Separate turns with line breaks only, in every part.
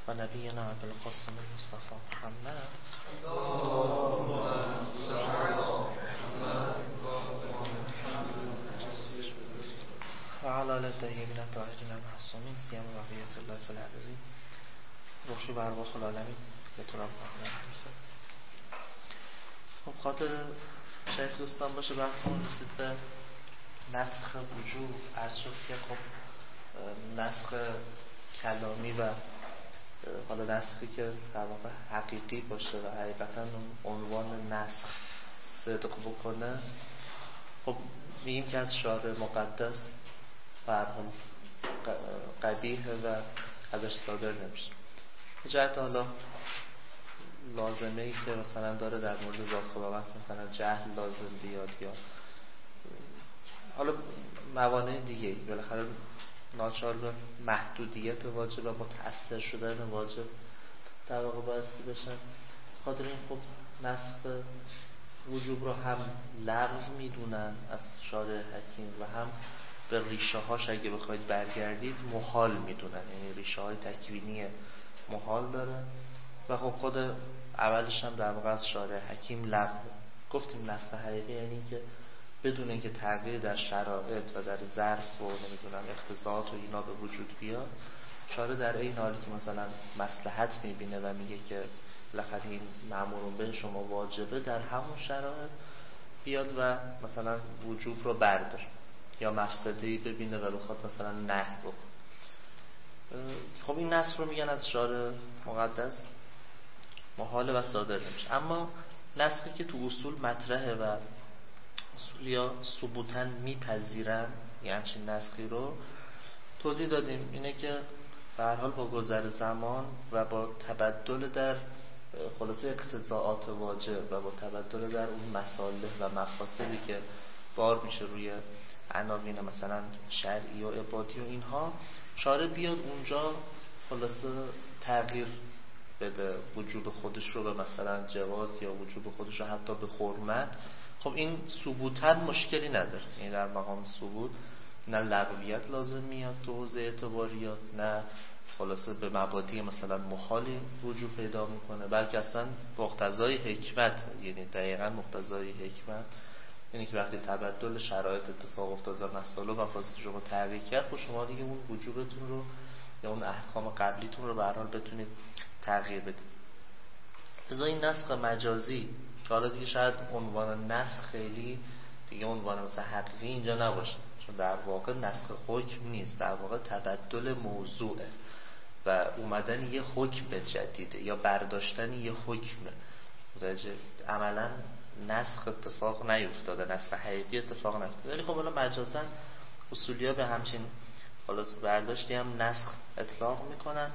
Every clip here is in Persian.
و نبینا ابوالقاسم المصطفى محمد و علی آله الطیبین الطاهرین المعصومین سیما بقیة الله فی الارضین روحی و ارواح العالمین به طور محمد. خب خاطر شریف دوستان باشه بحثمون رسید به نسخ وجوب. عرض شد که خب نسخ کلامی و حالا نسخی که در واقع حقیقی باشه و حقیقتا عنوان نسخ صدق بکنه، خب میگیم که از شارع مقدس برهم قبیحه و ازش صادر نمیشه. جهت حالا لازمه ای که مثلا داره در مورد ذات خداوند مثلا جهل لازم بیاد یا حالا موانع دیگه، بالاخره ناچار به محدودیت واجب و متأثر شدن واجب در واقع بایستی بشن. خاطر این خب نسخ وجوب رو هم لغو میدونن از شارع حکیم و هم به ریشه هاش اگه بخواید برگردید محال میدونن، یعنی ریشه های تکوینی محال داره و خب خود اولش هم در واقع از شارع حکیم لغو. گفتیم نسخ حقیقی یعنی که بدون اینکه تغییر در شرایط و در ظرف و نمیدونم اقتضاعات و اینا به وجود بیاد، شارع در این حالی که مثلا مصلحت میبینه و میگه که بالاخره این مأمورون به شما واجبه، در همون شرایط بیاد و مثلا وجوب رو بردار یا مفسده‌ای ببینه و بخواد مثلا نهی بکن. خب این نسخ رو میگن از شارع مقدس محاله و صادر نمیشه. اما نسخی که تو اصول مطرحه و اصولیا ثبوتاً میپذیرن یعنی همچین نسخی رو توضیح دادیم، اینه که به هر حال با گذر زمان و با تبدل در خلاصه اقتضاعات واجب و با تبدل در اون مصالح و مفاسدی که بار میشه روی عناوین مثلا شرعی و عبادی و اینها، شارع بیاد اونجا خلاصه تغییر بده وجوب خودش رو به مثلا جواز یا وجوب خودش رو حتی به حرمت. خب این ثبوتاً مشکلی نداره، این در مقام ثبوت نه لغویت لازم میاد تو حوزه اعتباریات، نه خلاصه به مبادی مثلا محالی وجود پیدا میکنه، بلکه اصلا مقتضای حکمت، یعنی دقیقاً مقتضای حکمت، یعنی که وقتی تبدل شرایط اتفاق افتاد و مسائل و مفاسد شما تغییر کرد، خب شما دیگه اون وجوبتون رو یا اون احکام قبلیتون رو به هر حال بتونید تغییر بدید. لذا این نسخ مجازی که حالا دیگه شاید عنوان نسخ خیلی دیگه عنوان مثلا حقیقی اینجا نباشه، چون در واقع نسخ حکم نیست، در واقع تبدل موضوعه و اومدن یه حکم جدیده یا برداشتن یه حکمه. متوجه عملا نسخ اتفاق نیفتاده، نسخ حقیقی اتفاق نیفتاده، ولی خب حالا مجازاً اصولیا به همچین خلاص برداشتی هم نسخ اطلاق میکنن.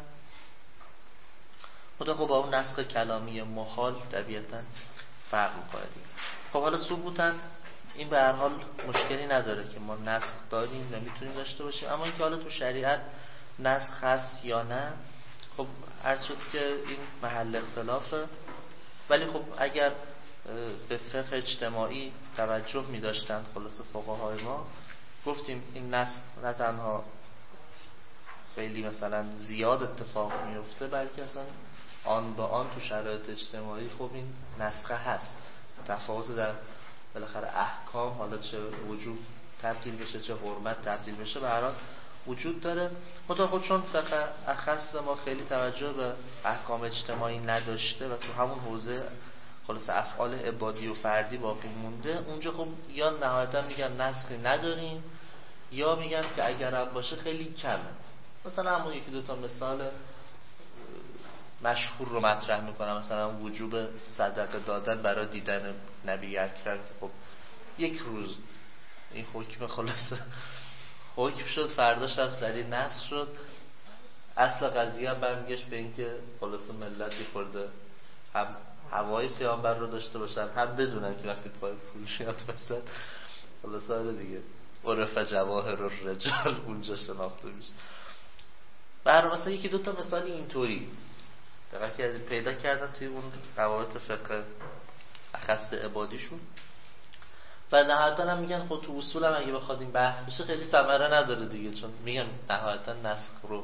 خب با اون نسخ کلامی محال طبیعتاً فرق میکنه دیگه. خب حالا ثبوتاً این به هر حال مشکلی نداره که ما نسخ داریم و میتونیم داشته باشیم، اما اینکه حالا تو شریعت نسخ هست یا نه، خب عرض شد که این محل اختلافه. ولی خب اگر به فقه اجتماعی توجه می‌داشتند خلاص فقهای ما، گفتیم این نسخ نه تنها خیلی مثلا زیاد اتفاق میفته، بلکه اصلا آن با آن تو شرایط اجتماعی خب این نسخه هست. تفاوت در بالاخره احکام، حالا چه وجوب تبدیل بشه چه حرمت تبدیل بشه، به هر حال وجود داره. خود چون فقه اخص ما خیلی توجه به احکام اجتماعی نداشته و تو همون حوزه خلاص افعال عبادی و فردی باقی مونده، اونجا خب یا نهایتا میگن نسخی نداریم یا میگن که اگر هم باشه خیلی کمه. مثلا همون یکی دوتا مثال مشهور رو مطرح میکنم، مثلا وجوب صدقه دادن برای دیدن نبی اکرم که خب یک روز این حکم خلاصه حکم شد، فرداش هم سریع نسخ شد. اصل قضیه هم برمیگشت به این که خلاصه ملتی خورده هم هوای پیامبر رو داشته باشن، هم بدونن که وقتی پای فروشیات بسد خلاصه آره دیگه عرف جواهر الرجال اونجا شناخته میشه. برای مثلا یکی دوتا مثال اینطوری دقیقا کردید پیدا کردن توی اون قواعد فقه اخص عبادیشون و نهایتا هم میگن خود تو اصول هم اگه بخواد این بحث بشه خیلی ثمره نداره دیگه، چون میگن نهایتا نسخ رو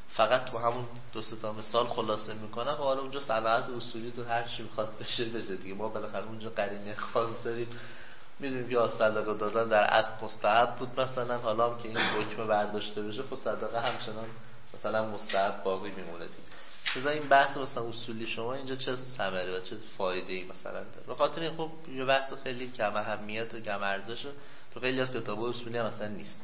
فقط تو همون 2-3 تا مثال خلاصه میکنم و حالا اونجا صنعت اصولی تو هر چی میخواد بشه دیگه. ما بالاخره اونجا قرینه خاص داریم، میدونیم که صدقه دادن در اصل مستحب بود مثلا، حالا هم که این حکم برداشته بشه خب صدقه همچنان مثلا مستحب باقی میمونه دیگه. مثلا این بحث مثلا اصولی شما اینجا چه ثمره و چه فایده‌ای مثلا داره؟ به خاطر این خب یه بحث خیلی کم اهمیت و کم ارزشه، تو خیلی از کتاب‌های اصولی هم مثلا نیست.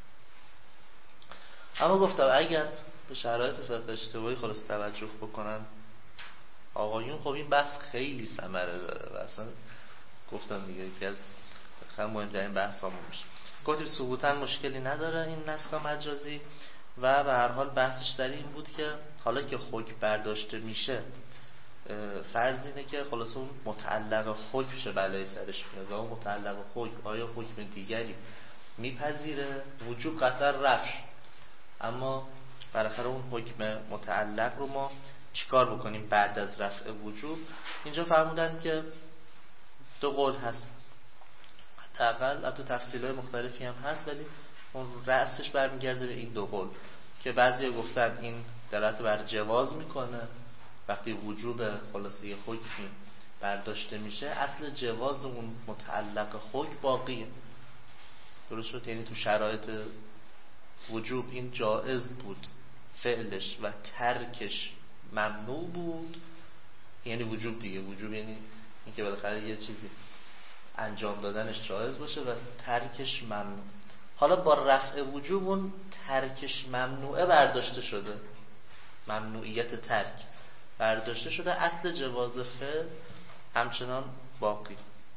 اما گفتم اگر به شرایط فقه اشتباهی خلاص توجه بکنن آقایون، خب این بحث خیلی ثمره داره و اصلا گفتم دیگه یکی از خیلی مهمترین بحثامون میشه. گفتیم ثبوتاً مشکلی نداره این نسخ مجازی و به هر حال بحثش در این بود که حالا که حکم برداشته میشه فرض اینه که خلاص اون متعلق حکم شه بلای سرش میاد و اون متعلق حکم آیا حکم دیگری میپذیره، وجوب قطعا رفش، اما بالاخره اون حکم متعلق رو ما چیکار بکنیم بعد از رفع وجوب؟ اینجا فرمودن که 2 قول هست، حداقل البته تفصیل‌های مختلفی هم هست ولی اون رأسش برمیگرده به این 2 قول که بعضی گفتن این دلالت بر جواز میکنه وقتی وجوب خلاصه حکمی برداشته میشه، اصل جواز اون متعلق حکم باقیه. درست شد؟ یعنی تو شرایط وجوب این جائز بود فعلش و ترکش ممنوع بود، یعنی وجوب دیگه. وجوب یعنی اینکه بالاخره یه چیزی انجام دادنش جایز باشه و ترکش ممنوع. حالا با رفع وجوب اون ترکش ممنوعه برداشته شده، ممنوعیت ترک برداشته شده، اصل جواز فعل همچنان باقی.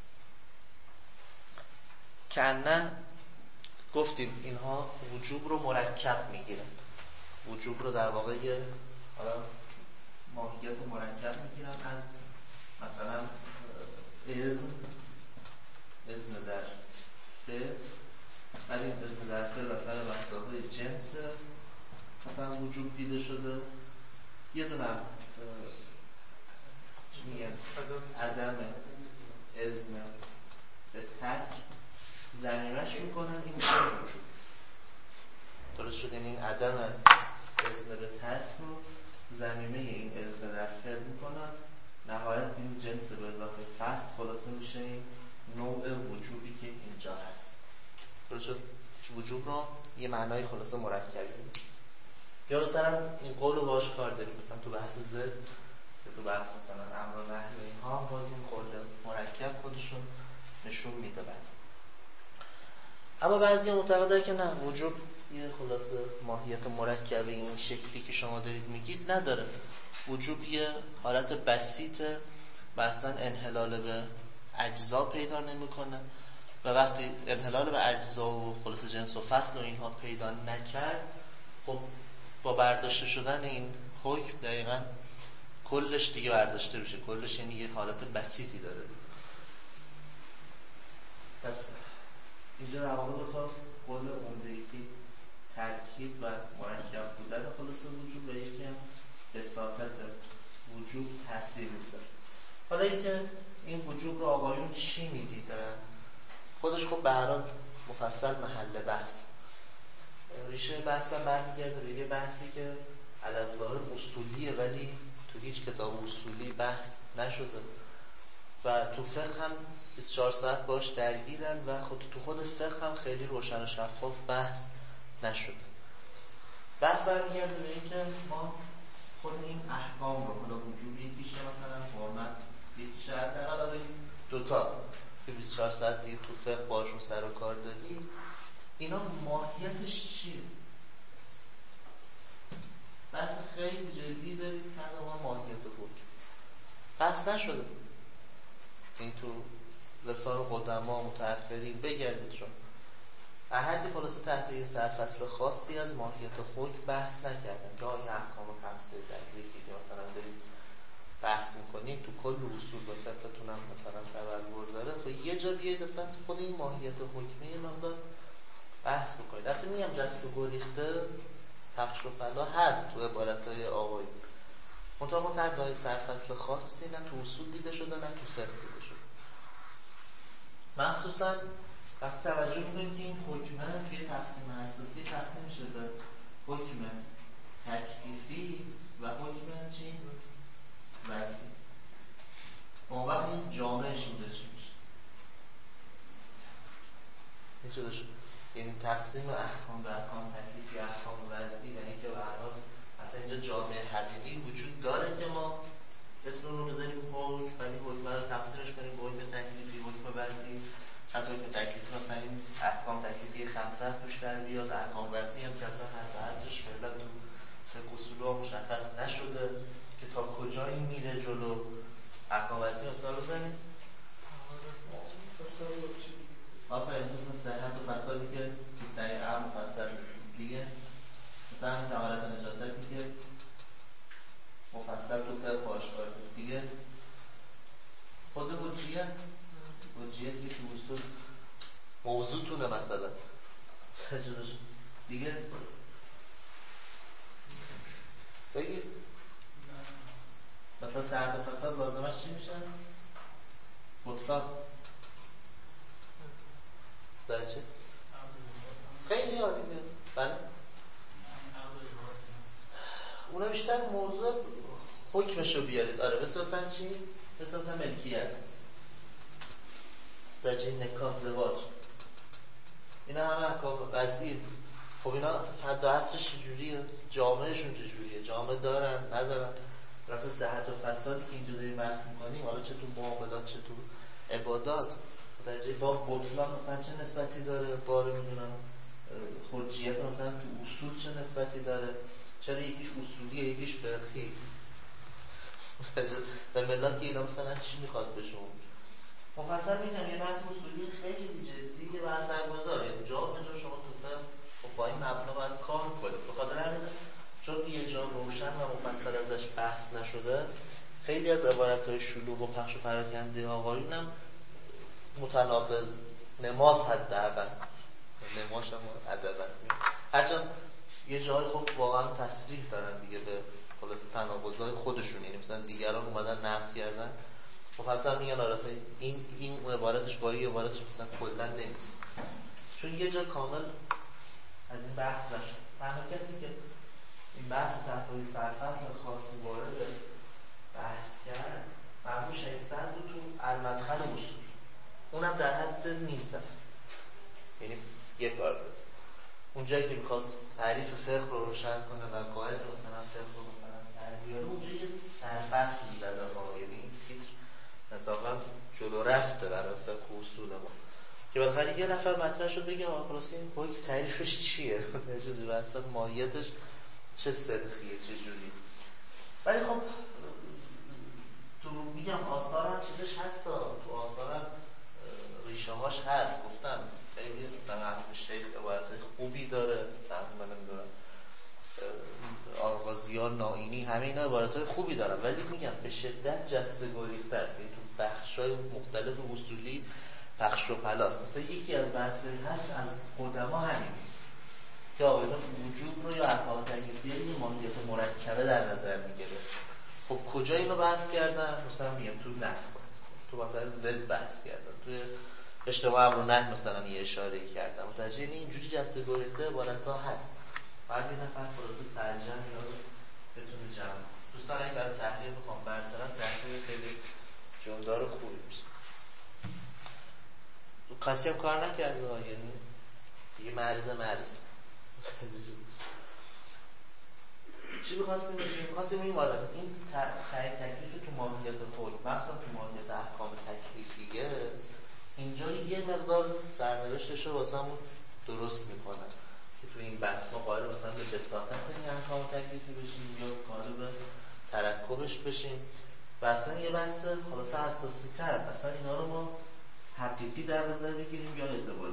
که نه گفتیم اینها وجوب رو مرکب میگیرن، وجوب رو در واقع حالا ماهیت مرکب میگیرن از مثلا اذن در فعل، ولی این اذن در فعل و فعل مصداقی جنس مثلا وجوب دیده شده. یه دونه چی میگن عدم اذن به ترک ضمیمش میکنن این میشه وجوب. درست شد؟ یعنی این عدم اذن به ترک رو ضمیمه این اذن در فعل میکنن، نهایت این جنس به اضافه فصل خلاصه میشه این نوع وجوبی که اینجا هست. درست شد؟ وجوب رو یه معنای خلاصه مرکبی. یادترم این قول رو باش کار داریم مثلا تو بحث زد، تو بحث مثلا امر و نهی اینها باز این قول مرکب خودشون نشون میده. اما بعضی معتقدن که نه، وجوب یه خلاصه ماهیت مرکبه این شکلی که شما دارید میگید نداره. وجوب یه حالت بسیطه و اصلا انحلال به اجزا پیدا نمیکنه و وقتی انحلال به اجزا و خلاصه جنس و فصل و اینها پیدا نکرد، خب با برداشته شدن این حکم دقیقاً کلش دیگه برداشته بشه. کلش یعنی یه حالت بسیطی داره. پس اینجا در واقع دو تا قول عمده، یکی ترکیب و مرکب بودن خلاصه وجوب و یکی هم بساطت وجوب تاثیر میذاره. حالا اینکه این وجوب رو آقایون چی میدیدن خودش خب به هر حال مفصل محل بحث. ریشه بحث هم برمیگرده به یه بحثی که علی‌الظاهر اصولیه ولی تو هیچ کتاب اصولی بحث نشده و تو فقه هم 24 ساعت باش درگیرن و خود تو خود فقه هم خیلی روشن و شفاف بحث نشد. بحث برمیگرده به این که ما خود این احکام رو حالا وجوب یکیشه مثلا حرمت یکیشه، حداقل دوتا که 24 ساعت دیگه تو فقه باشون سر و کار داری، اینا ماهیتش چیه؟ بحث خیلی جدی داریم که ما ماهیت حکم بحث نشده. این تو لسان قدما متأخرین بگردید شما احدی خلاصه تحت یه سرفصل خاصی از ماهیت حکم بحث نکردن که این احکام خمسه دقیقی که مثلا دارید بحث میکنید تو کل اصول و فقهتون هم مثلا تبلور داره، خب یه جا بیاید اصلا خود این ماهیت حکمی یه مقدار بحث بکنید. البته میگم جست و گریخته پخش و پلا هست تو عبارتهای آقایی، منطقه تحت سرفصل خاصی نه تو اصول دیده شده نه تو فقه دیده شده. مخصوصا وقتی توجه میکنید که این حکمه توی تقسیم اساسی تقسیم میشه به حکم تکلیفی و حکم چی؟ وضعی. اون وقت این جامعش اینجا چی میشه؟ این چه داشت؟ یعنی تقسیم احکام به احکام تکلیفی، احکام وضعی و اینکه به هر حال مثلا اینجا جامعه حقیقی وجود داره که ما اسم رو بذاریم حکم، ولی حکم رو تفسیرش کنیم به حکم تکلیفی، حکم وضعی. چند حکم تکلیفی مثلا این احکام تکلیفی 500 توش در بیاد، احکام وضعی هم که اصلا حتی ازش فعلا تو فقه اصول ها مشخص نشده که تا کجایی میره جلو. احکام وضعی مثال بزنیم. آفرین، مثل صحت و فسادی که تو صحیح اهم مفصل دیگه، مثلا همین طهارت و نجاستی که مفصل تو فقه آشکار دیگه. خود حجیت دیگه تو اصول موضوع تونه مثلا دیگه بگید مثلا صحت و فساد لازمش چی میشه؟ بطلان. بچه خیلی عالی میاد. بله اونا بیشتر موضوع حکمشو بیارید. آره مثلا چی؟ مثلا ملکیت، درجه نکاح، زواج، اینا همه احکام وضعی. خب اینا حد و حصرش چجوریه؟ جامعهشون چجوریه؟ جامعه دارن ندارن؟ مثلا صحت و فسادی که اینجا داریم بحث میکنیم، حالا چه تو معاملات چه تو عبادات، درجه باب بطلان مثلا چه نسبتی داره؟ باره میدونم حجیت مثلا تو اصول چه نسبتی داره؟ چرا یکیش اصولیه یکیش فقهی؟ به ملت که اینا مثلا چی میخواد به شما مفصل میگم یه بحث اصولی خیلی جدی و اثرگذاره. جا به جا شما تو فقه خب با این مبنا باید کار کنید. به خاطر همین چون یه جا روشن و مفصل ازش بحث نشده، خیلی از عبارت‌های شلوغ و پخش و پراکنده آقایون هم متناقض نماز حداقل نماش هم ادبا هرچند یه جای خب واقعا تصریح دارن دیگه به خلاص تناقض‌های خودشون، یعنی مثلا دیگران اومدن نقد کردن مفصل میگن آره این عبارتش با این عبارتش مثلا کلا نمیشه، چون یه جا کامل از این بحث نشد. تنها کسی که این بحث تحتوی سرفصل خاصی وارد بحث کرد مرحوم شیخ صدر تو المدخل اصول، اونم در حد نیم صفحه، یعنی یک بار اونجایی که میخواست تعریف فقه رو روشن کنه و قاعده مثلا فقه رو مثلا تعریف اونجا یه سرفصلی زده ها، یعنی این تیتر مثلا جلو رفته برای فقه و اصول ما که بالاخره یه نفر مطرح شد بگه خلاص این حکم تعریفش چیه؟ چه واسه ماهیتش چه سلخیه چه جوری. ولی خب تو میگم آثارم چیزش هستا، تو آثارم ریشه هاش هست. گفتم خیلی مثلا شیخ عبارت خوبی داره، من نمیدونم آغازیان نائینی همه اینا عبارت خوبی دارن، ولی میگم به شدت جسته گریخته است، یعنی تو بخش‌های مختلف اصولی پخش و پلاست. مثلا یکی از بحث‌هایی هست از قدما همین که آقایان وجوب رو یا احکام تکلیفیه یه ماهیت مرکبه در نظر میگیره. خب کجا اینو بحث کردن؟ مثلا میگم تو نسخ تو مثلا ضد بحث کردن، توی اجتماع امر و نهی مثلا یه اشاره‌ای کردن. متوجه اینجوری جسته گریخته عبارت‌ها هست. بعد یه نفر خلاصه سرجم اینا رو بتونه جمع. دوستان اگه برای تحلیل بخوام برطرف تحلیل خیلی جمدار و خوبی میشه. کسی هم کار نکرده، یعنی دیگه مرز چی بخواستیم بگیم؟ بخواستیم بگیم آره این تکلیف تو ماهیت خود مثلا تو ماهیت احکام تکلیفیه اینجا یه مقدار سرنوشتش رو واسمون درست میکنن که تو این بحث ما قائل مثلا به بساطت این احکام تکلیفی بشیم یا قائل به ترکبش بشیم و اصلا یه بحث خلاصه اساسی تر اصلا اینا رو ما حقیقی در نظر بگیریم یا اعتباری.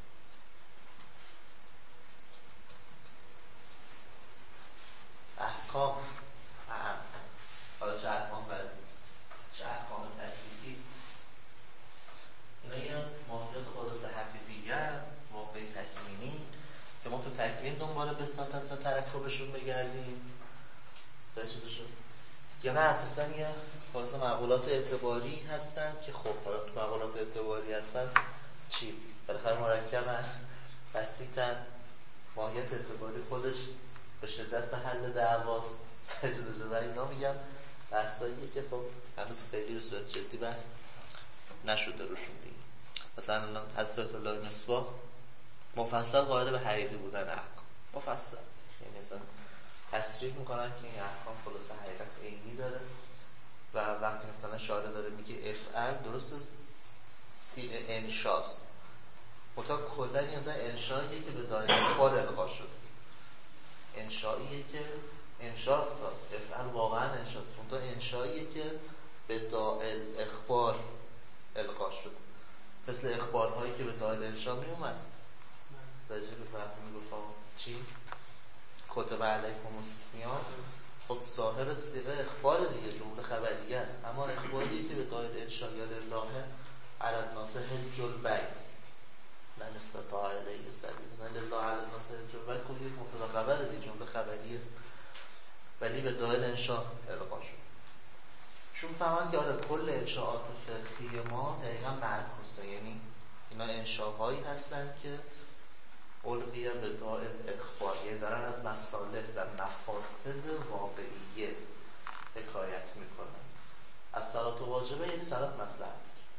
احکام حالا چه احکام وضعی چه احکام تکلیفی اینا یه ماهیت خلاصه حقیقیه واقعی تکوینی که ما تو تکوین دنبال بساطت و ترکبشون بگردیم در چیزشون یا نه اساسا یه خلاصه مقولات اعتباری هستن که خب حالا تو مقولات اعتباری هستن چی؟ بالاخره مرکبن بسیطن ماهیت اعتباری خودش به شدت به حل دعواست تجربه و اینا میگم بحثاییه که خب هنوز خیلی به صورت جدی بحث نشده روشون دیگه. مثلا حضرت الله مصباح مفصل قائل به حقیقی بودن احکام، مفصل، یعنی مثلا تصریح میکنن که این احکام خلاصه حقیقت عینی داره و وقتی مثلا شارع داره میگه افعل درست انشاست مطلق کلا این مثلا انشاییه که به دایره اخبار القا شده، انشاییه که انشاست، افعل واقعا انشاست، مطلق انشاییه که به دایره اخبار القا شده، مثل اخبارهایی که به دایره انشا میومد درجه به فرق میگفتم چی؟ کتب علیکم الصیام، خب ظاهر صیغه اخبار دیگه، جمله خبریه است، اما اخباری که به دایره انشا یا لله علی الناس حج البیت من استطاع الیه سبیلا، لله علی الناس حج البیت خب یک مبتدا خبره دیگه، جمله خبریه است ولی به دایره انشا القا شد. چون فهمن که آره کل انشاءات فقهی ما دقیقا معکوسه، یعنی اینا انشاهایی هستن که القیه به دائره اخباریه دارن از مصالح و مفاسد واقعیه حکایت میکنن. از صلات واجبه یعنی صلات مصلحت،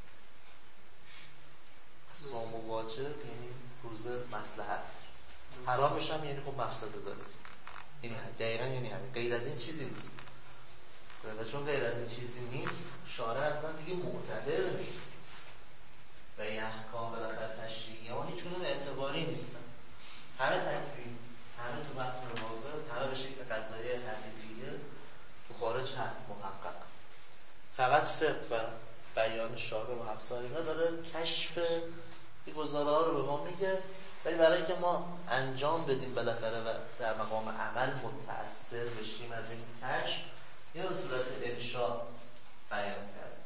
صوم واجب یعنی روزه مصلحت، حرامش هم یعنی خب مفسده داره، یعنی دقیقا یعنی همین، غیر از این چیزی نیست. و چون غیر از این چیزی نیست شارع اصلا دیگه معتبر نیست و این احکام بالاخره تشریعی ها هیچکدوم اعتباری نیستن، همه تکوین، همه تو متن واقع، همه به شکل قضایی حقیقیه تو خارج هست محقق، فقط فقه و بیان شارع و همسار اینا داره کشف این گزاره ها رو به ما میگه، ولی برای که ما انجام بدیم بالاخره و در مقام عمل متأثر بشیم از این کشف یا به صورت انشاء بیان کرد.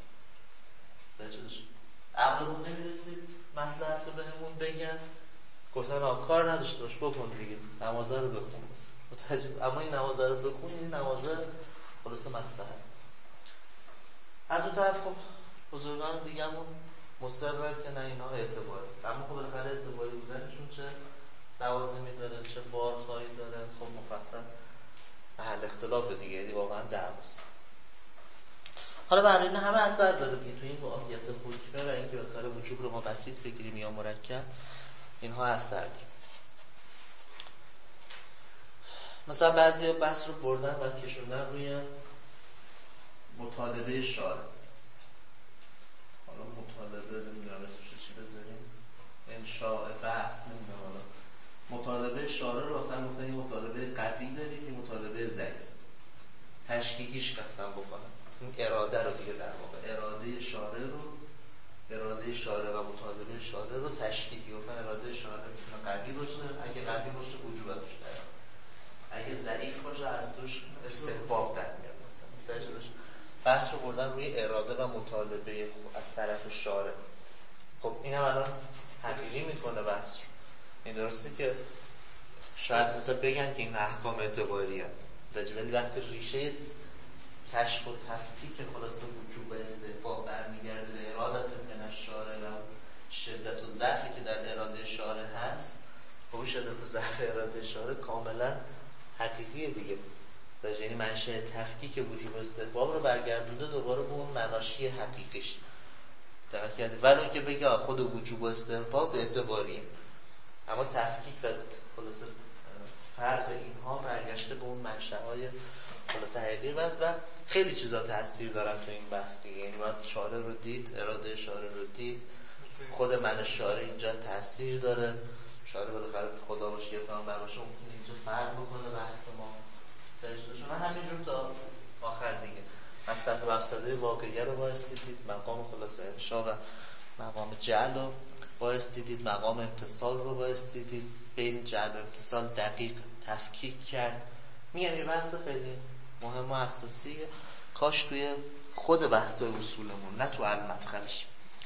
عقلمون نمیرسید مصلحت رو بهمون بگن، گفتن کار نداشته باش بکن دیگه، نمازه رو بکن بس، اما این نمازه رو بکن، این نمازه خلاصه مصلحت. از اون طرف خب بزرگان دیگه همون مصرر که نه اینا اعتباری، اما خب بالاخره اعتباری بودنشون چه لوازمی داره چه بارخواهی داره، خب مفصل محل اختلاف دیگه، یعنی واقعا دعواست. حالا برای این همه اثر داره دیگه تو این واقعیت حکمه و اینکه بالاخره وجوب رو ما بسیط بگیریم یا مرکب، اینها اثر داره. مثلا بعضی بحث رو بردن و کشوندن روی مطالبه شارع. حالا مطالبه نمیدونم اسمش چی بذاریم، انشاء بحث نمیدونم، حالا مطالبه شارع رو مثلا یه مطالبه قوی داریم یه مطالبه ضعیف، تشکیکیش قصدم بکنم این اراده رو دیگه، در واقع اراده شارع و مطالبه شارع رو تشکیکی گفتن. اراده شارع میتونه قوی باشه، اگه قوی باشه وجوب ازش داره، اگه ضعیف باشه از توش استحباب در میاد. مثلا بحث رو بردن روی اراده و مطالبه از طرف شارع. خب اینم الان حقیقی میکنه بحث رو. این درسته که شاید حتی بگن که این احکام اعتباریه، ولی وقتی ریشه کشف و تفکیک خلاصه وجوب استحباب برمیگرده به ارادت من الشارع و شدت و ضعفی که در اراده شارع هست، خب شدت و ضعف اراده شارع کاملا حقیقیه دیگه، یعنی منشأ تفکیک وجوب استحباب رو برگردونده دوباره به اون مناشی حقیقیش در کرده، ولی که بگه خود وجوب استحباب اعتباریه، اما تفکیک و خلاصه فرق اینها برگشته به اون منشأهای خلاصه حقیقی و خیلی چیزا تاثیر دارن تو این بحث دیگه، یعنی باید شارع رو دید، اراده شارع رو دید، خود من شارع اینجا تاثیر داره، شارع بالاخره خدا باشه یا پیامبر باشه ممکنه اینجا فرق بکنه بحث ما تجربه همینجور تا آخر دیگه. مصلحت و مفسده واقعیه رو بایستی دید، مقام خلاصه انشاء و مقام جعل رو بایستی دید، مقام امتصال رو بایستی دید، بین جعل و امتصال دقیق تفکیک کرد. میگم این بحث خیلی مهم و اساسیه، کاش توی خود بحث اصولمون نه تو المدخلش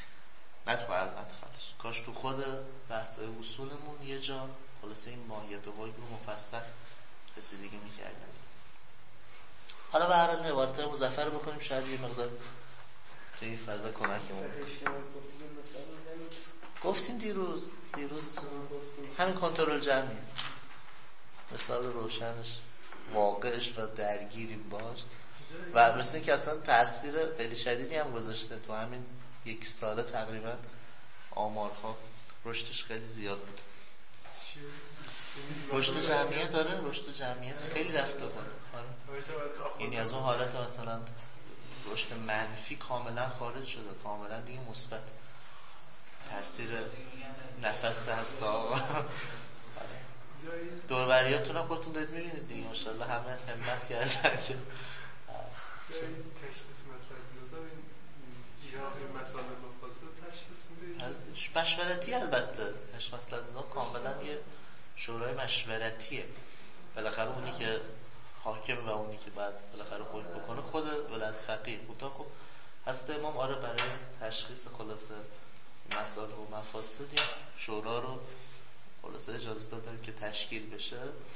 کاش تو خود بحث اصولمون یه جا خلاصه این ماهیت و واژه رو مفصل رسیدگی می‌کردن. حالا به هر حال عبارت مظفر رو بکنیم، شاید یه مقدار توی این فضا کمکمون گفتیم دیروز همین کنترل جمعی مثال روشنش واقعش و درگیریم باش و مثل که اصلا تاثیر خیلی شدیدی هم گذاشته تو همین 1 ساله تقریبا. آمارها رشدش خیلی زیاد بود. رشد جمعیت داره، رشد جمعیت خیلی رفته بالا. یعنی از اون حالت مثلا رشد منفی کاملا خارج شده، کاملا دیگه مثبت. تاثیر نفس هست آقا. دوروریاتون هم خودتون دارید میبینید دیگه، ماشاءالله همه همت کردن که
تشخیص این مسائل مفاصل تشخیص میده
مشورتی. البته تشخیص مسائل نظام کاملا یه شورای مشورتیه. بالاخره اونی که حاکم و اونی که بعد بالاخره خود بکنه خود ولایت فقیه. خب حضرت امام آره برای تشخیص خلاصه مسائل و مفاسد شورا رو خلاصه اجازه دادن که تشکیل بشه.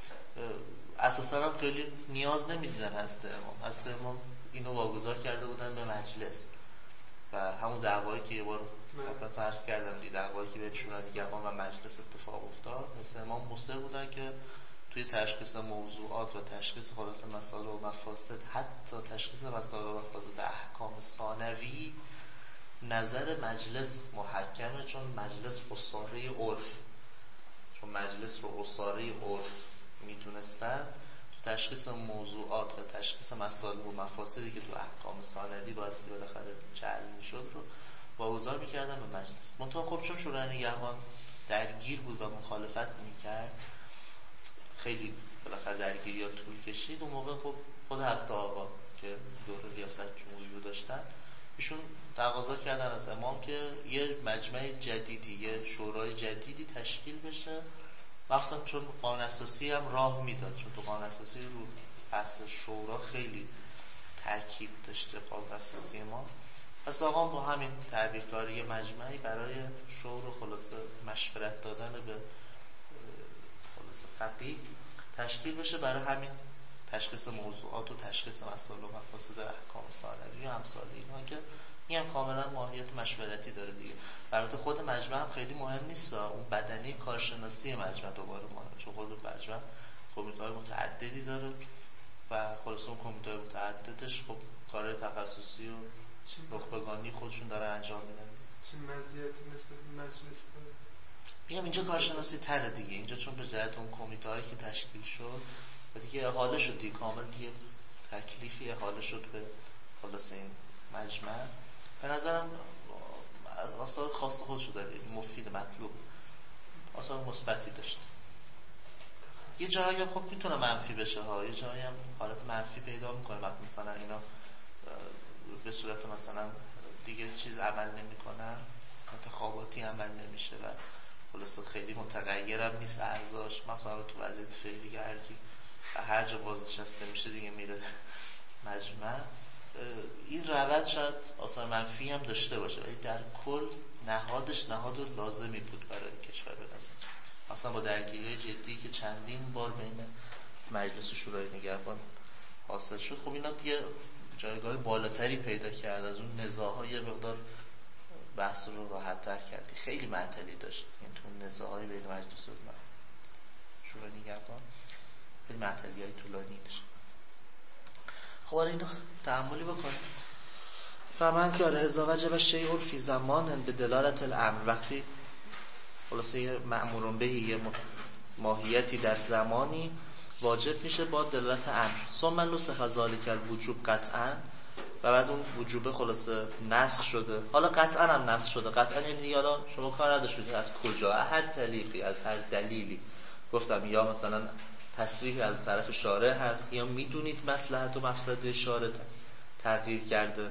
اساسا هم خیلی نیاز نمیدیدن حضرت امام اینو واگذار کرده بودن به مجلس و همون دعوایی که یه بار خدمتتون عرض کردم دیگه، دعوایی که بین شورای نگهبان و مجلس اتفاق افتاد، حضرت امام مصر بودن که توی تشخیص موضوعات و تشخیص خلاصه مسائل و مفاسد، حتی تشخیص مسائل و مفاسد احکام ثانوی، نظر مجلس محکمه، چون مجلس اساره عرف، چون مجلس رو اساره عرف میتونستن تو تشخیص موضوعات و تشخیص مسائل و مفاسدی که تو احکام ثانوی بایستی بالاخره جعل میشد رو واگذار میکردن به مجلس. منتها خب چون شورای نگهبان درگیر بود و مخالفت میکرد، خیلی بالاخره درگیری ها طول کشید. اون موقع خب خود حضرت آقا که دور ریاست جمهوری رو داشتن، ایشون تقاضا کردن از امام که یه مجمع جدیدی، یه شورای جدیدی تشکیل بشه، مخصوصا چون قانون اساسی هم راه میداد، چون تو قانون اساسی رو بحث شورا خیلی تاکید داشته قانون اساسی ما. پس آقا با همین تعبیرکاری مجمعی برای شورا خلاصه مشورت دادن به خلاصه فقیه تشکیل بشه، برای همین تشخیص موضوعات و تشخیص مسائل و مفاسد احکام ثانوی و امثال اینا، که این هم کاملا ماهیت مشورتی داره دیگه. البته خود مجمع هم خیلی مهم نیست، اون بدنه کارشناسی مجمع دوباره مهمه، چون خود مجمع کمیته‌های متعددی داره و خلاص اون کمیته‌های متعددش خب کارهای تخصصی و نخبگانی خودشون داره انجام میدن.
چه مزیتی نسبت به مجلس داره؟
میگم اینجا کارشناسی تره دیگه، اینجا چون به جهت اون کمیته‌هایی که تشکیل شد و دیگه احاله شد دیگه، کامل دیگه تکلیفی احاله شد به خلاص این مجمع. به نظرم آثار خاص خودشو داره، مفید، مطلوب، آثار مثبتی داشت. یه جایی هم خب میتونه منفی بشه ها، یه جایی هم حالت منفی پیدا میکنه وقتی مثلا اینا به صورت مثلا دیگه چیز عمل نمیکنن، انتخاباتی عمل نمیشه و خلاص خیلی متغیرم نیست ارزاش، مثلا تو وضعیت فعلی که هر جا بازنشسته میشه دیگه میره مجمع. این روند شاید آثار منفی هم داشته باشه، ولی در کل نهادش نهاد لازمی بود برای کشور به نظر، مثلا با درگیری‌های جدی که چندین بار بین مجلس و شورای نگهبان حاصل شد. خب اینا دیگه جایگاه بالاتری پیدا کرد، از اون نزاع‌ها یه مقدار بحث رو راحت‌تر کردی. خیلی معطلی داشت این تو نزاع‌های بین مجلس و شورای نگهبان، خیلی معطلی‌های طولانی داشت. خب اینو تأملی بکنیم. فمن که اذا وجب شیء فی زمان به دلالت الامر، وقتی خلاصه مأمورون به یه ماهیتی در زمانی واجب میشه با دلالت امر، ثم نسخ ذلک الوجوب قطعا، و بعد اون وجوب خلاصه نسخ شده، حالا قطعا هم نسخ شده. قطعا یعنی حالا شما کار نداشتید از کجا، هر طریقی، از هر دلیلی، گفتم یا مثلا تصریح از طرف شارع هست یا میدونید مصلحت و مفسده شارع تغییر کرده.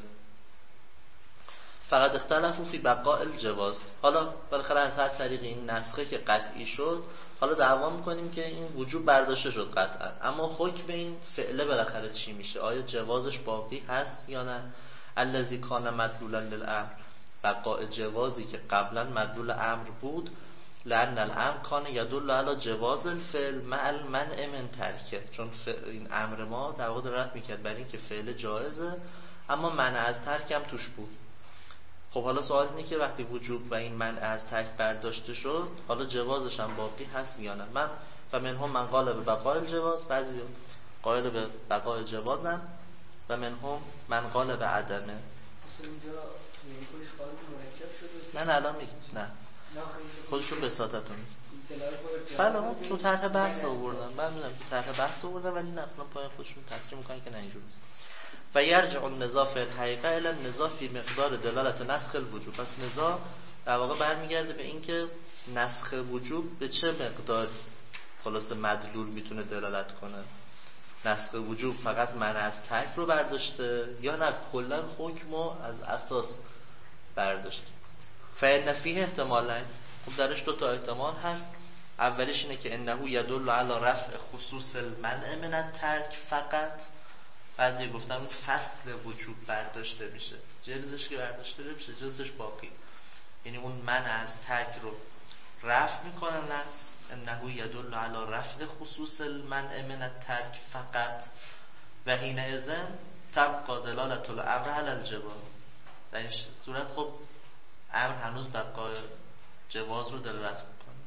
فقط اختلافو فی بقاء الجواز، حالا بالاخره از هر طریق این نسخه که قطعی شد، حالا دعوا میکنیم که این وجوب برداشته شد قطعا، اما حکم این فعله بالاخره چی میشه؟ آیا جوازش باقی هست یا نه؟ الذی کان مدلولا للامر، بقاء جوازی که قبلا مدلول امر بود، لأن الامر کان یدل علی جواز الفعل مع المنع من ترکه، چون این امر ما در واقع دلالت میکرد بر این که فعل جایزه اما منع از ترک هم توش بود. خب حالا سوال اینه که وقتی وجوب و این منع از ترک برداشته شد، حالا جوازش هم باقی هست یا نه؟ من و منهم من قال به بقای الجواز، بعضی قائل به بقای جوازن و منهم من قال به عدمه.
اینجا نمی‌کنیش قائل مرکب شده؟
نه الان میگم نه خودشون بساطتون بله من تو طرح بحث آوردن، من میدونم تو طرح بحث آوردن، ولی نه اصلا پای خودشون تصریح میکنن که نه اینجوری نیست. و یرجع النزاع فی الحقیقه الی النزاع فی مقدار دلالت نسخ الوجوب. پس نزاع در واقع برمیگرده به این که نسخ وجوب به چه مقدار خلاصه مدلول میتونه دلالت کنه. نسخ وجوب فقط منع از ترک رو برداشته یا نه کلا حکم رو از اساس برداشته. فإن فیه احتمالین. خب درش دو تا احتمال هست. اولیش اینه که انه یدل علی رفع خصوص المنع من الترک فقط. بعضی گفتن اون فصل وجوب برداشته میشه، جلزش که برداشته میشه جلزش باقی، یعنی اون منع از ترک رو رفع میکنن. انه یدل علی رفع خصوص المنع من الترک فقط و حینئذ تبقى دلالت الامر علی الجواز. در این صورت خب امر هنوز بقای جواز رو دلالت میکنه.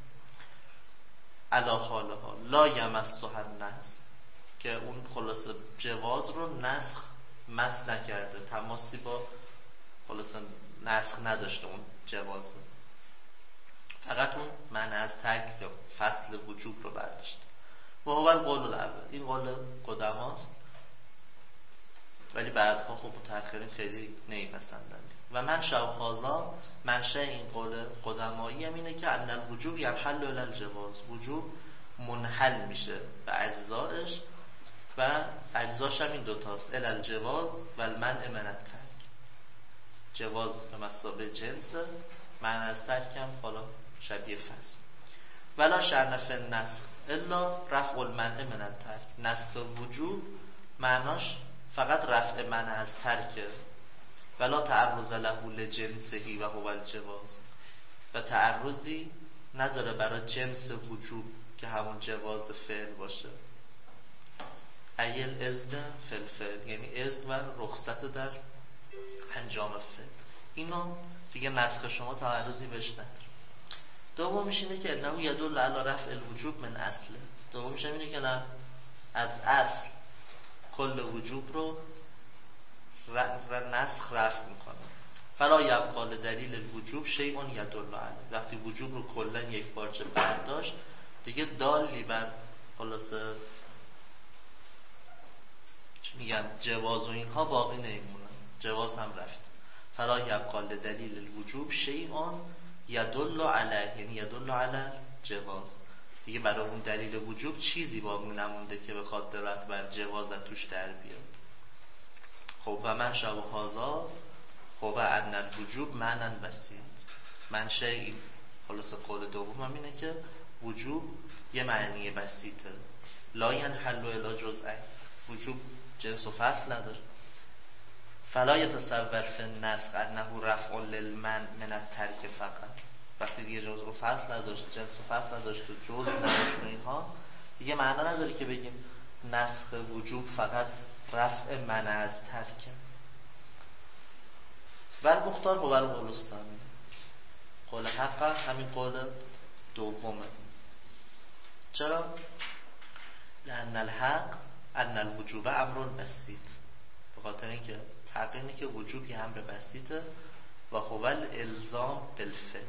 علی حالها لا یمسها النسخ، که اون خلاصه جواز رو نسخ مس نکرده، تماسی با خلاصه نسخ نداشته اون جواز، فقط اون منع از ترک یا فصل وجوب رو برداشته. و هو القول الاول، این قول قدماست، ولی بعدها خب متأخرین خیلی نمیپسندن. و منشأ هذا، منشأ این قول قدمایی هم اینه که ان الوجوب ينحل الی الجواز، وجوب منحل میشه به اجزایش و اجزاش هم این دوتاست، الی الجواز و المنع من الترک. جواز به مثابه جنس، منع از ترک هم حالا شبیه فصل. ولا شأن فی النسخ الا رفع المنع من الترک. نسخ وجوب معناش فقط رفع منع از ترک، ولا تعرض له لجنسه و هو الجواز، و تعرضی نداره برای جنس وجوب که همون جواز فعل باشه. ایل اذن فی الفعل، یعنی اذن و رخصت در انجام فعل، اینو دیگه نسخ شما تعرضی بهش نداره. دومیش اینه که انه یدل علی رفع الوجوب من اصله. دومیش اینه که نه، از اصل کل وجوب رو نسخ رفع میکنه. فلا یبقى لدلیل الوجوب شیء یدل علیه. وقتی وجوب رو کلا یک بارچه برداشت، دیگه دالی بر خلاصه چی میگن جواز و اینها باقی نمیمونه، جواز هم رفت. فلا یبقى لدلیل الوجوب شیء یدل علیه، یعنی یدل علی جواز، دیگه برای اون دلیل وجوب چیزی باقی نمونده که بخواد دلالت بر جواز توش در بیاد. خب و منشأ هذا خب ان الوجوب معنی بسیط. منشأ این خلاص قول دوم هم اینه که وجوب یه معنی بسیطه. لا ينحل الی جزء، وجوب جنس و فصل نداره. فلا يتصور فی النسخ انه رفع للمنع من الترک فقط. وقتی دیگه جزء و فصل نداشت، جنس و فصل نداشت و جزء نداشت و اینها، دیگه معنا نداره که بگیم نسخ وجوب فقط رفع منع از ترک. ول مختار هو القول الثانی، قول حق همین قول دومه. چرا؟ لأن الحق ان الوجوب امر بسیط، به خاطر اینکه حق اینه که وجوب یه امر بسیطه و هو الالزام بالفعل.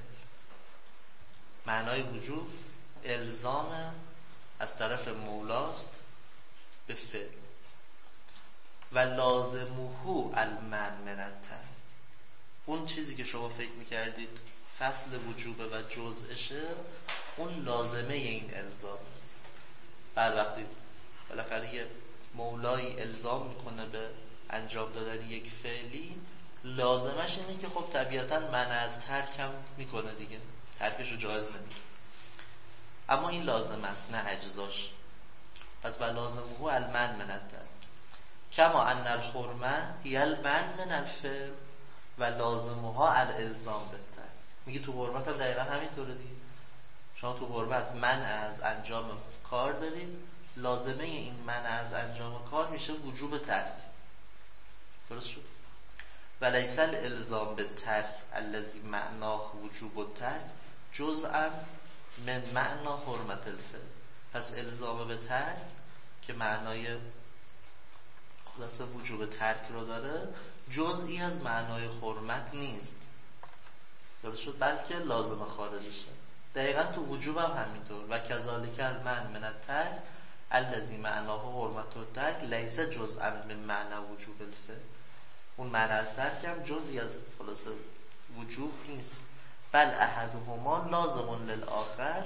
معنای وجوب الزام از طرف مولاست به فعل و لازمه المنع من الترک. اون چیزی که شما فکر میکردید فصل وجوبه و جزءشه، اون لازمه این الزام است. بعد وقتی بالاخره یه مولایی الزام میکنه به انجام دادن یک فعلی، لازمش اینه که خب طبیعتا منع از ترک هم میکنه دیگه، ترکش رو جایز نمیگه، اما این لازم است نه اجزاش. پس بر لازمه المنع من الترک کما ان الحرمه یلمن من الفعل و لازمها الالزام بالترک. میگه تو حرمت هم دقیقا همینطوره دیگه. شما تو حرمت منع از انجام کار دارید، لازمه این منع از انجام کار میشه وجوب ترک. درست شد؟ ولیس الالزام به ترک الذی معناه وجوب الترک جزءا من معنا حرمت الفعل. پس الزام به ترک که معنای خلاصه وجوب ترک رو داره جزئی از معنای حرمت نیست، درست شد، بلکه لازم خارجشه. دقیقا تو وجوب هم همینطور. و کذالک من الترک الذی معناه حرمت الترک لیس جزءا من معنی وجوب الفعل. اون معنی از ترک هم جزئی از خلاصه وجوب نیست. بل احدهما لازم للآخر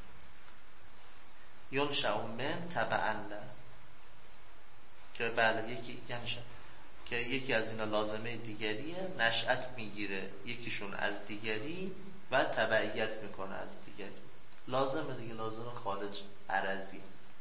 ینشأ من تبعا له. که بله یکی از اینا لازمه دیگریه، نشأت میگیره یکیشون از دیگری و تبعیت میکنه از دیگری. لازمه دیگه، لازم خارج عرضی.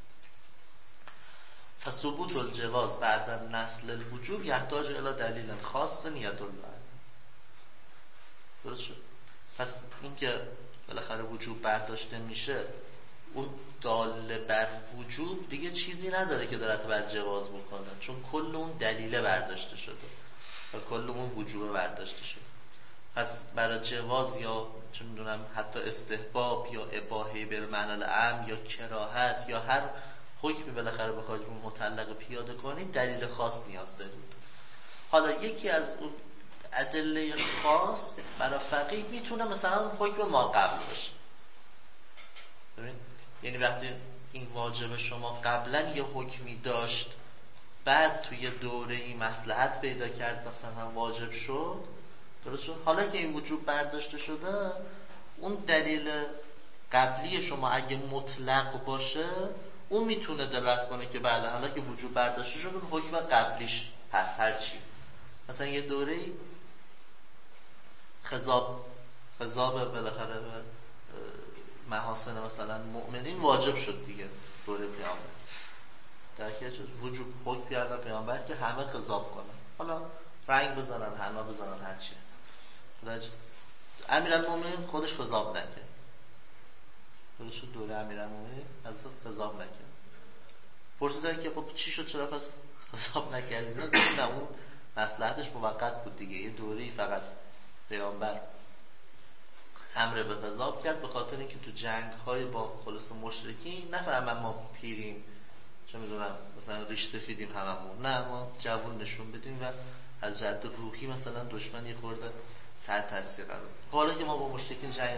فثبوت الجواز بعد نسل الوجوب یحتاج الی دلیل خاص یدل علیه. درست شد. پس اینکه بالاخره وجوب برداشته میشه، اون داله بر وجوب دیگه چیزی نداره که دارد بر جواز بکنه، چون کل اون دلیل برداشته شده و کل اون وجوب برداشته شده. پس برای جواز یا چون میدونم حتی استحباب یا اباحه بالمعنی العام یا کراهت یا هر حکمی بالاخره بخواید اون مطلق پیاده کنید دلیل خاص نیاز دارید. حالا یکی از اون ادله خاص برای فقیه میتونه مثلا اون حکم ما قبل باشه. ببین یعنی وقتی این واجب شما قبلا یه حکمی داشت، بعد توی دوره‌ای مصلحت پیدا کرد مثلا واجب شد، درست شد، حالا که این وجوب برداشته شده، اون دلیل قبلی شما اگه مطلق باشه اون میتونه دلالت کنه که بله حالا که وجوب برداشته شد اون حکم قبلیش هست هر چی. مثلا یه دوره‌ای خضاب بالاخره محاسن مثلا مؤمنین واجب شد دیگه دوره پیامبر، در که وجوب حکم کردن پیامبر که همه خضاب کنن، حالا رنگ بزنن حنا بزنن هر چی هست. امیرالمومنین خودش خضاب نکرد، خودش دوره امیرالمومنین از خضاب نکرد. پرسیدن که خب چی شد چرا پس خضاب نکردید؟ نه اون مصلحتش موقت بود دیگه، یه دوره‌ای فقط پیامبر امر به خضاب کرد به خاطر اینکه تو جنگ‌های با خلاص مشرکین نفهمن ما پیریم چه میدونم مثلا ریش سفیدیم هممون، نه ما جوون نشون بدیم و از جهت روحی مثلا دشمن یه خورده تحت تاثیر قرار. حالا که ما با مشرکین جنگ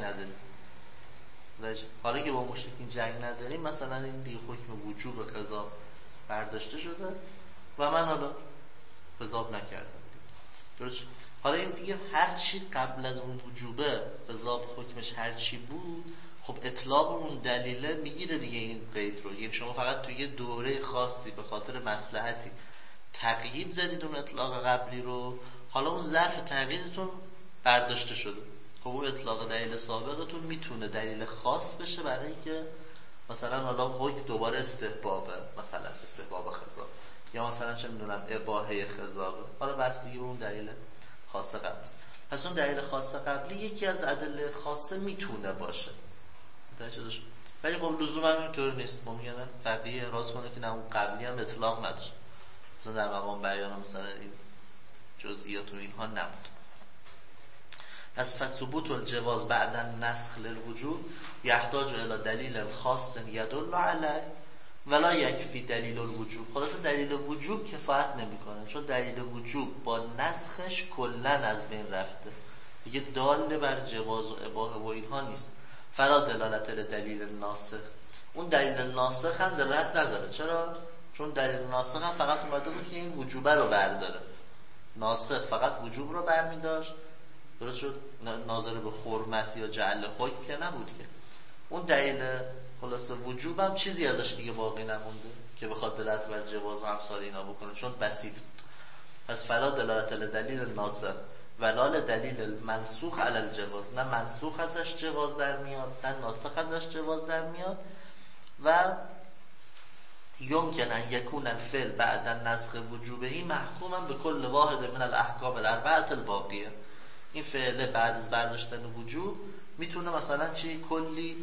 نداریم مثلا این دیگه حکم وجوب خضاب برداشته شده و من حالا خضاب نکردم. درست. حالا این دیگه هر چی قبل از اون وجوبه خضاب حکمش هر چی بود، خب اطلاق اون دلیله میگیره دیگه این قید رو. یعنی شما فقط توی یه دوره خاصی به خاطر مصلحتی تقیید زدید اون اطلاق قبلی رو، حالا اون ظرف تقییدتون برداشته شده، خب اون اطلاق دلیل سابقتون میتونه دلیل خاص بشه برای اینکه مثلا حالا حکم دوباره استحبابه، مثلا استحباب خضاب یا مثلا چه میدونم اباحه خضابه، حالا بستگی به اون دلیل خاص قبلی. پس اون دلیل خاص قبلی یکی از ادله خاصه میتونه باشه، ولی خب لزوما اینطور نیست. ممکنه فقیه اعتراض کنه که نه اون قبلی هم اطلاق نداشت، مثلا در مقام بیان مثلا این جزئیات و اینها نبود. پس ثبوت الجواز بعد نسخ للوجوب یحتاج الی دلیل خاص یدل علیه ولا یکفی دلیل الوجوب. خلاصه دلیل وجوب کفایت نمیکنه، چون دلیل وجوب با نسخش کلا از بین رفته دیگه، دال بر جواز و اباحه و اینها نیست. فلا دلالت دلیل ناسخ، اون دلیل ناسخ هم دلالت نداره. چرا؟ چون دلیل ناسخ هم فقط اومده بود که این وجوبه رو برداره، ناسخ فقط وجوب رو برمی‌داشت، درست شد، ناظر به حرمت یا جعل حکم که نبود که. اون دلیل خلاصه وجوب هم چیزی ازش دیگه باقی نمونده که بخواد دلالت بر جواز و امثال اینا بکنه، چون بسیط بود. پس فلا دلالت دلیل ناسخ ولا دلیل منسوخ علی الجواز، نه منسوخ ازش جواز در میاد نه ناسخ ازش جواز در میاد. و یمکن ان یکون الفعل بعد نسخ وجوبه محکوما به کل واحد من الاحکام الاربعه الباقیه. این فعل بعد از برداشتن وجوب میتونه مثلا کلی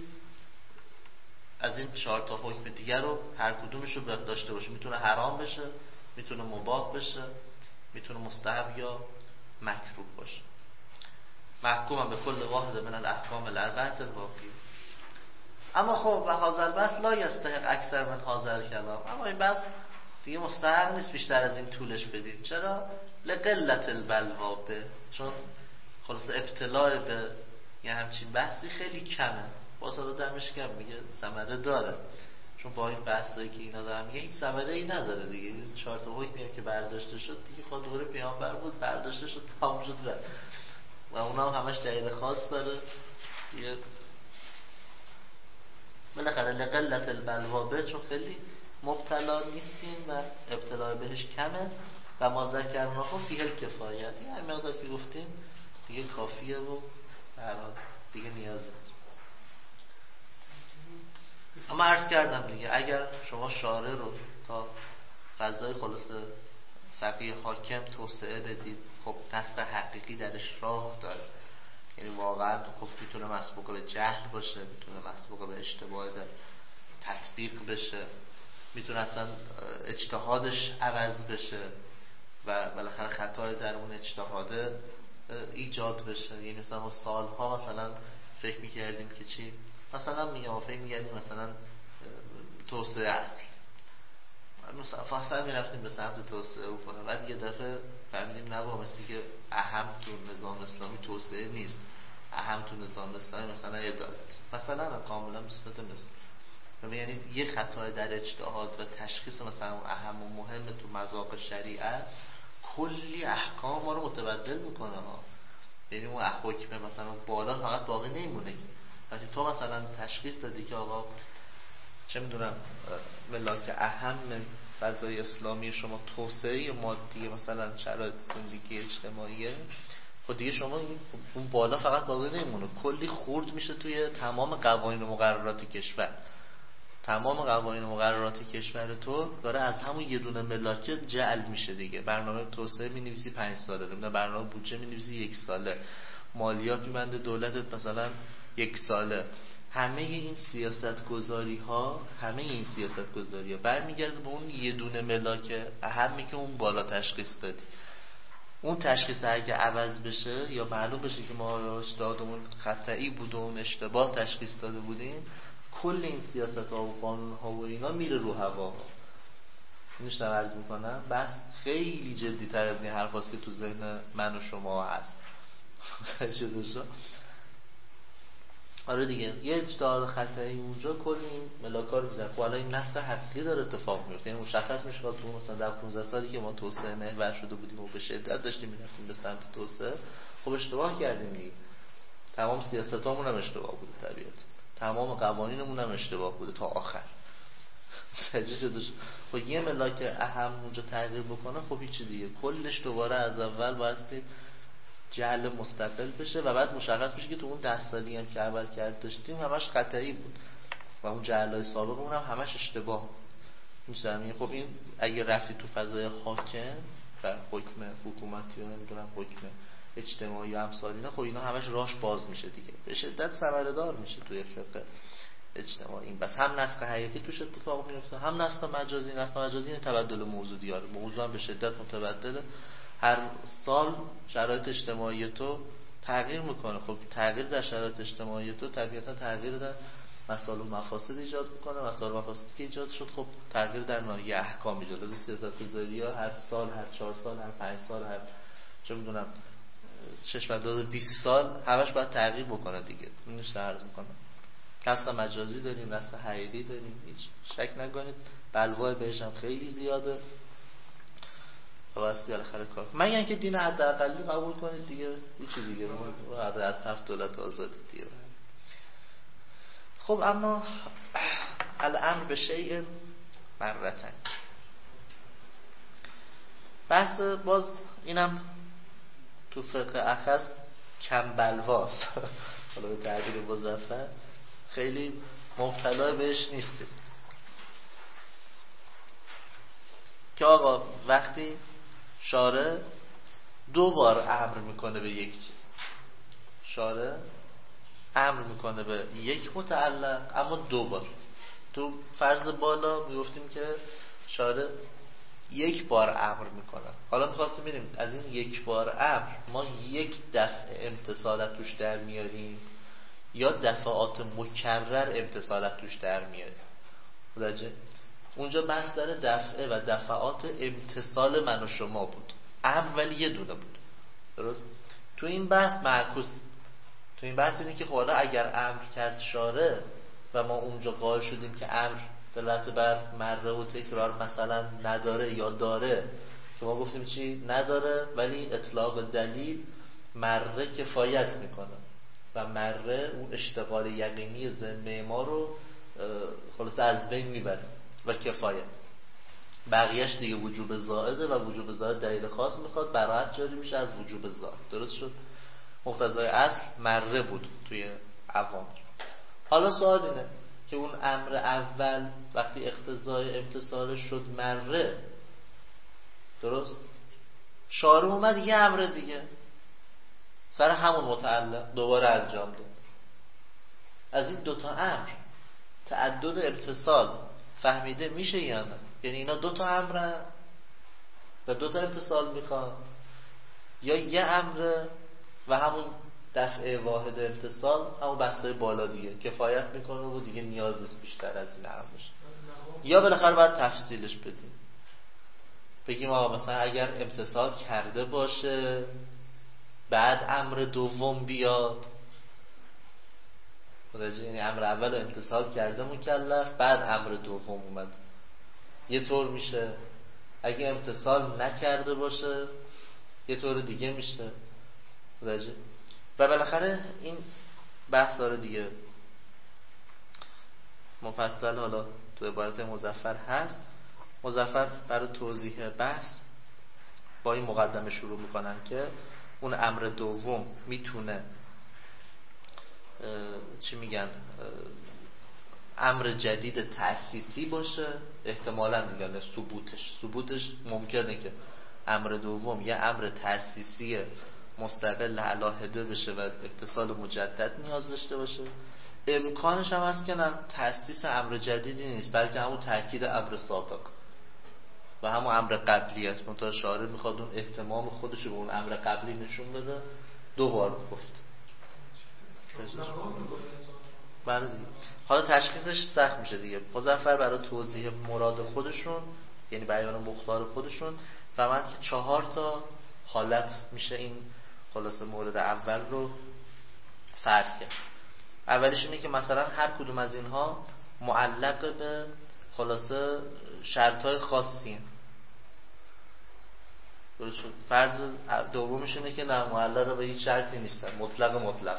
از این 4 تا حکم دیگر رو هر کدومش رو داشته باشه، میتونه حرام بشه، میتونه مباح بشه، میتونه مستحب یا مکروه باشه. محکوم به کل واحد من الاحکام الاربعه الواقعه. اما خب و هذا البحث لا یستحق اکثر من هذا الکلام. اما این بحث دیگه مستحق نیست بیشتر از این طولش بدید. چرا؟ لقلت البلوا به، چون خلاص ابتلاع به یه همچین بحثی خیلی کمه. باز حالا دمش گرم میگه ثمره داره، چون با این بحثایی که اینا دارن میگه این ثمره ای نداره دیگه. 4 تا حکمی هم که برداشته شد دیگه خود دوره پیامبر بود، برداشته شد تمام شد رفت و اونا هم همش دلیل خاص داره دیگه. بالاخره لقلت البلوا به، چون خیلی مبتلا نیستیم و ابتلا بهش کمه و ما ذکرناه فیه الکفایت، این همین مقدار که گفتیم دیگه کافیه و دیگه نیاز نیست. اما عرض کردم دیگه اگر شما شارع رو تا فضای خلاص فقیه حاکم توسعه بدید، خب نص حقیقی درش راه داره، یعنی واقعا خب میتونه مسبوق به جهل باشه، میتونه مسبوق به اشتباه در تطبیق بشه، میتونه اصلا اجتهادش عوض بشه و بالاخره خطای در اون اجتهاده ایجاد بشه. یعنی مثلا ما سالها مثلا فکر میکردیم که چی، مثلا میگم فکر میکردیم مثلا توسعه اصل، مثلا میرفتیم به سمت توسعه و کنه، بعد یه دفعه فهمیدیم نه با مثلی که اهم تو نظام اسلامی توسعه نیست، اهم تو نظام اسلامی مثلا عدالت، مثلا کاملا مثبت مثل، یعنی یه خطای در اجتهاد و تشخیص مثلا اهم و مهم تو مذاق شریعت کلی احکام ما رو متبدل میکنه ها. یعنی اون حکم مثلا بالا فقط باقی نمیمونه. وقتی تو مثلا تشخیص دادی که آقا چه میدونم ملاک اهم فضای اسلامی شما توسعه مادی مثلا شرایط زندگی اجتماعیه، خب دیگه شما اون بالا فقط باقی نمیمونه، کلی خورد میشه توی تمام قوانین و مقررات کشور. تمام قوانین و مقررات کشور تو داره از همون یه دونه ملاک جعل میشه دیگه. برنامه توسعه می‌نویسی 5 ساله، برنامه بودجه می‌نویسی 1 ساله، مالیات می‌بنده دولتت مثلا 1 ساله. همه این سیاست گذاری ها برمیگرده به اون یه دونه ملاک اهمی که اون بالا تشخیص دادی. اون تشخیص اگه عوض بشه یا معلوم بشه که ما اجتهادمون خطئی بود و اون اشتباه تشخیص داده بودیم، کل این سیاست ها و قانون ها و اینا میره رو هوا. میشنم عرض میکنم بس خیلی جدی تر از این حرف هاست که تو ذهن من و شما هست. آره دیگه یه اجتهاد خطایی اونجا کل این ملاکا رو میزنه. خب حالا این نسخ حقیقی داره اتفاق میفته، یعنی مشخص میشه که تو مثلا در 15 سالی که ما توسعه محور شده بودیم و به شدت داشتیم میرفتیم به سمت توسعه، خب اشتباه کردیم دیگه. تمام سیاستامون هم اشتباه بوده، طبیعت تمام قوانینمون هم اشتباه بوده تا آخر. خب یه ملاک اهم اونجا تغییر بکنه، خب هیچی دیگه کلش دوباره از اول بایستی جعل مستقل بشه و بعد مشخص بشه که تو اون 10 سالی هم که اول کرد داشتیم همش خطایی بود و اون جعل‌های سابقمون هم همش اشتباه میشه. خب این اگه رفتی تو فضای حاکم و حکم حکومتی و نمیدونم حکم اجتماعی و امثال اینا، خب اینا همش راش باز میشه دیگه، به شدت ثمره‌دار میشه توی فقه اجتماعی. این بس هم نسخ حقیقی توش اتفاق میفته، هم نسخ مجازی. نسخ مجازی این تبدل موضوع دیاره، موضوع هم به شدت متبدله، هر سال شرایط اجتماعی تو تغییر میکنه. خب تغییر در شرایط اجتماعی تو طبیعتا تغییر در مسائل و مفاسد ایجاد میکنه. مسائل و مفاسدی که ایجاد شد خب تغییر در ناحیه احکام ایجاد. از سیاست‌گذاری‌ها هر سال، هر 4 سال، هر 5 سال، هر چه میدونم 20 سال همش باید تغییر بکنه دیگه. اینش عرض میکنم. نسخ مجازی داریم، نسخ حقیقی داریم، هیچ شک نکنید بلوای بهش هم خیلی زیاده. واسه بالاخره کار مگر اینکه دین حداقلی قبول کنید دیگه، هیچی دیگه از 7 دولت آزادی دیگه. خب اما الامر به شیء مرتن، بحث باز اینم تو فقه اخص کم بلواست. حالا به تعبیر مظفر خیلی مبتلا بهش نیستیم که آقا وقتی شارع 2 بار امر میکنه به یک چیز، شارع امر میکنه به یک متعلق اما 2 بار. تو فرض بالا میگفتیم که شارع یک بار امر میکنن. حالا میخواستیم ببینیم از این یک بار امر ما یک دفعه امتثالت توش در میاریم یا دفعات مکرر امتثالت توش در میاریم. متوجه؟ اونجا بحث داره دفعه و دفعات امتثال من و شما بود، امر ولی یه دونه بود. درست؟ تو این بحث معکوس، تو این بحث اینه که خب حالا اگر امر کرد شارع و ما اونجا قائل شدیم که امر دلالت بر مره و تکرار مثلا نداره یا داره، که ما گفتیم چی؟ نداره، ولی اطلاق دلیل مره کفایت میکنه و مره اون اشتغال یقینی ذمه ما رو خلاص از بین میبره و کفایت. بقیهش دیگه وجوب زائده و وجوب زائد دلیل خاص میخواد، براحت جاری میشه از وجوب زائد. درست شد؟ مقتضای اصل مره بود توی عوام. حالا سوال اینه که اون امر اول وقتی اقتضای امتصال شد مره، درست؟ شارع اومد یه امر دیگه سر همون متعلق دوباره انجام داد. از این دوتا امر تعدد امتصال فهمیده میشه یا نه؟ یعنی اینا دوتا امرن و دوتا امتصال میخوان، یا یه امر و همون دفعه واحد امتصال همون بحثای بالا دیگه کفایت میکنه و دیگه نیاز نیست بیشتر از این امر بشه، یا بالاخره باید تفصیلش بدیم بگیم آقا مثلا اگر امتصال کرده باشه بعد امر دوم بیاد. یعنی امر اول امتصال کرده مکلف بعد امر دوم اومد، یه طور میشه. اگه امتصال نکرده باشه یه طور دیگه میشه. و بالاخره این بحث داره دیگه مفصل، حالا تو عبارت مظفر هست. مظفر برای توضیح بحث با این مقدمه شروع میکنن که اون امر دوم میتونه چی میگن امر جدید تأسیسی باشه، احتمالاً میگن ثبوتش ممکنه که امر دوم یه امر تأسیسی مستقل علاهده بشه و اتصال مجدد نیاز داشته باشه. امکانش هم هست که نه تأسیس امر جدیدی نیست بلکه همون تأکید امر سابق و همون امر قبلی است. منتها شارع میخواد اون اهتمام خودش رو به اون امر قبلی نشون بده. دوبار گفت برای دیگه. حالا تشخیصش سخت میشه دیگه. مظفر برای توضیح مراد خودشون یعنی بیان مختار خودشون فهمند که 4 تا حالت میشه این خلاصه مورد اول رو فرض کرد. اولیش اینه که مثلا هر کدوم از اینها معلق به خلاصه شرطهای خاصی. فرض دومش اینه که نه معلق به هیچ شرطی نیستن، مطلق.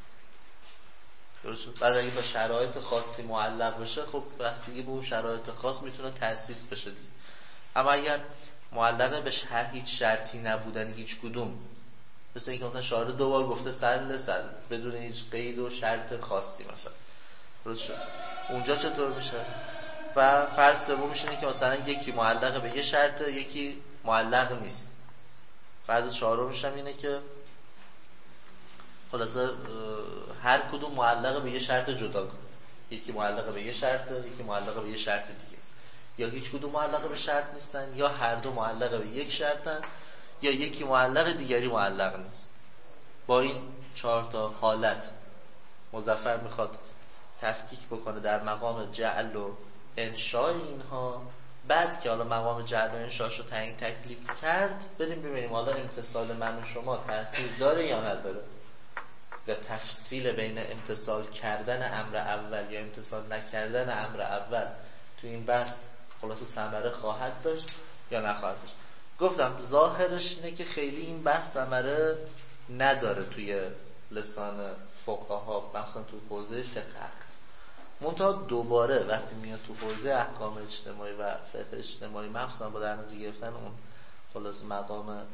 بعد اگه با شرایط خاصی معلق بشه خب بستگی به اون شرایط خاص میتونه تأسیس بشه دیگه. اما اگر معلق به هیچ شرطی نبودن هیچ کدوم، مثل اینکه مثلا شارع 2 بار گفته سل بدون هیچ قید و شرط خاصی مثلا، درست شد؟ اونجا چطور میشه؟ و فرض سومش اینه که مثلا یکی معلق به یه شرطه یکی معلق نیست. فرض چهارمش هم اینه که خلاصه هر کدوم معلق به یه شرط جداگانه، یکی معلق به یه شرطه یکی معلق به یه شرط دیگه است، یا هیچ کدوم معلق به شرط نیستن یا هر دو معلق به یک شرطن یا یکی معلق دیگری معلق نیست. با این 4 تا حالت مظفر میخواد تفکیک بکنه در مقام جعل و انشاء اینها. بعد که حالا مقام جعل و انشاءش رو تعیین تکلیف کرد بریم ببینیم حالا امتصال من و شما تأثیر داره یا نداره و تفصیل بین امتصال کردن امر اول یا امتصال نکردن امر اول تو این بحث خلاصه ثمره خواهد داشت یا نخواهد داشت. گفتم ظاهرش اینه که خیلی این بحث ثمره نداره توی لسان فقها، مخصوصا تو حوزه فقه هست. منتها دوباره وقتی میاد تو حوزه احکام اجتماعی و فقه اجتماعی، مخصوصا با در نظر گرفتن اون خلاص مقام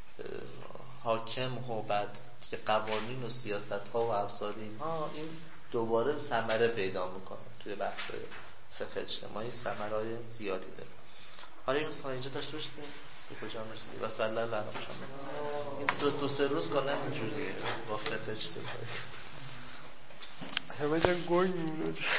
حاکم و بعد که قوانین و سیاست ها و ابزار اینها، این دوباره ثمره پیدا میکنه توی بحث فقه اجتماعی، ثمرهای زیادی داره. حالا اینو تا اینجا داشته باشیم به کجا میرسیدی و صلی الله علیه و سلم. این 2-3 روز کنه اینجوریه با فقه اجتماعی
همه جا گوی میمونه.